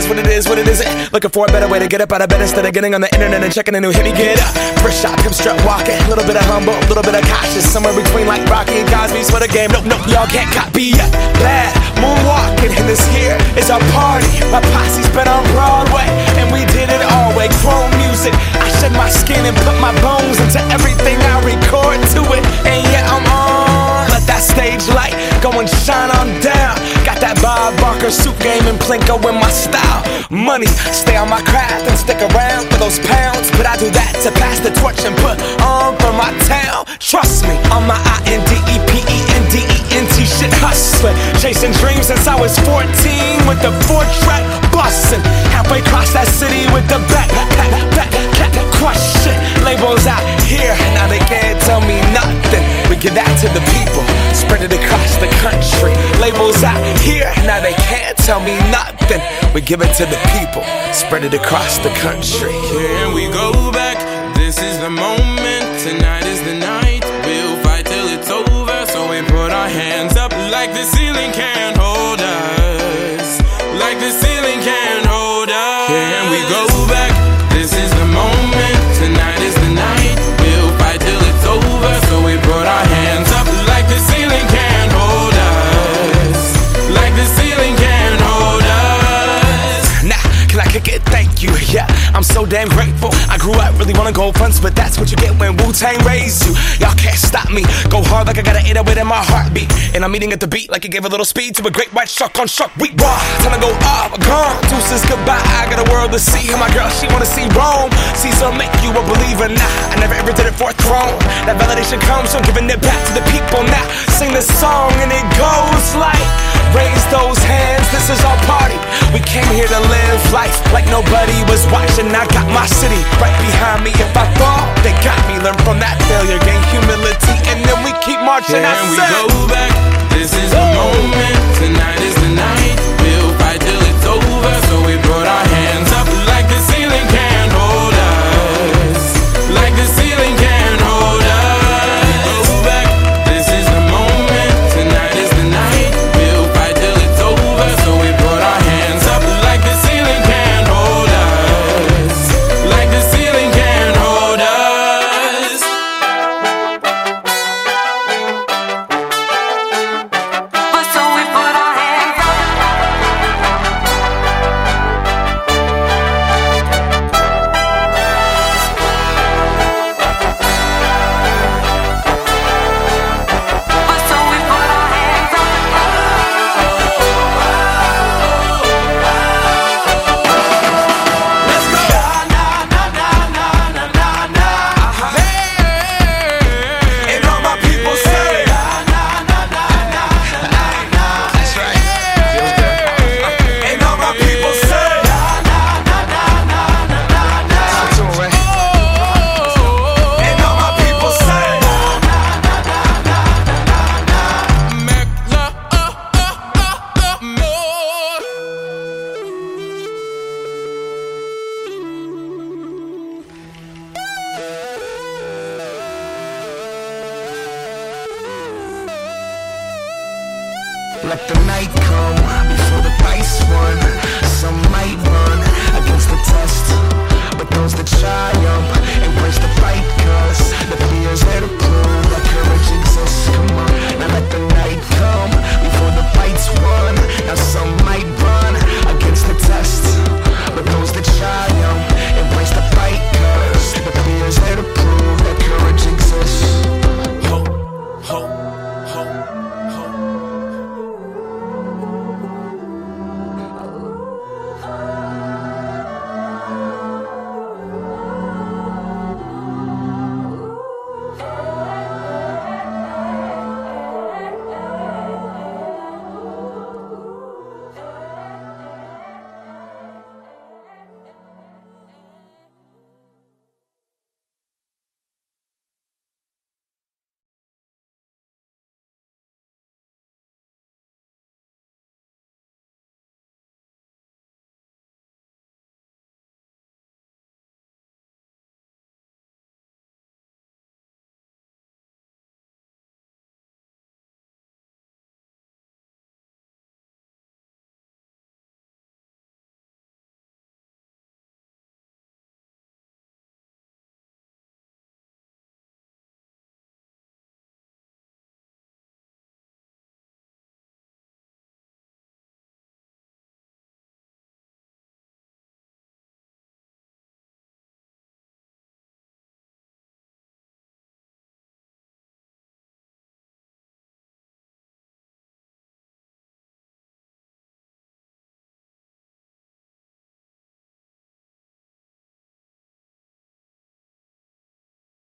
what it is, what it isn't. Looking for a better way to get up out of bed instead of getting on the internet and checking a new hit. Me get up, first shot, come strut walking. A little bit of humble, a little bit of cautious. Somewhere between like Rocky and Cosby's for the game. Nope, nope, y'all can't copy yet. Bad moonwalking, and this here is our party. My posse's been on Broadway, and we did it all way. Chrome music, I shed my skin and put my bones into everything I record to it. And yeah, I'm on. Let that stage light go and shine on down. Got that Bob Barker suit game and Plinko in my style. Money, stay on my craft and stick around for those pounds. But I do that to pass the torch and put on for my town. Trust me, on my INDEPENDENT shit hustling. Chasing dreams since I was 14 with the 4-track bustin'. Halfway across that city with the back question. Labels out here, now they can't tell me nothing. We give that to the people, spread it across the country. Labels out here, now they can't tell me nothing. We give it to the people, spread it across the country. Here we go back, this is the moment. Tonight is the night, we'll fight till it's over. So we put our hands up like the ceiling can't hold us. Like the ceiling can't hold us. Here we go back, this is the moment. Tonight is the night, we'll fight till it's over. So we put our hands up like the ceiling can't hold us. Like the ceiling can't hold us. Nah, can I kick it? Thank you, yeah, I'm so damn grateful. I grew up really wanna go fronts, but that's what you get when Wu-Tang raised you. Y'all can't stop me, go hard like I got an 808 in my heartbeat. And I'm eating at the beat like it gave a little speed to a great white shark on Shark Week. Raw, time to go off, gone, deuces goodbye. I got a world to see, and my girl, she wanna see Rome. Caesar make you a believer, nah, I never ever did it for a throne. That validation comes from giving it back to the people. Now, sing this song and it goes like, raise those hands, this is our party. We came here to live life like nobody was watching. I got my city right behind me. If I fall, they got me. Learn from that failure, gain humility, and then we keep marching. And we go back, this is the moment. Tonight is the night, we'll fight till it's over. So we put our hands up like the ceiling can't hold us. Like the ceiling can't hold us. Go back, this is the moment. Tonight is the night, we'll fight till it's over. So we put our hands up like the ceiling can't hold us. Like the ceiling can't hold us. But so we put our hands up. But so we put our hands up. Let's go. And all my people say, that's right. And all my people say, and all my people say, Make love more. Let the night come before the dice run. Some might run,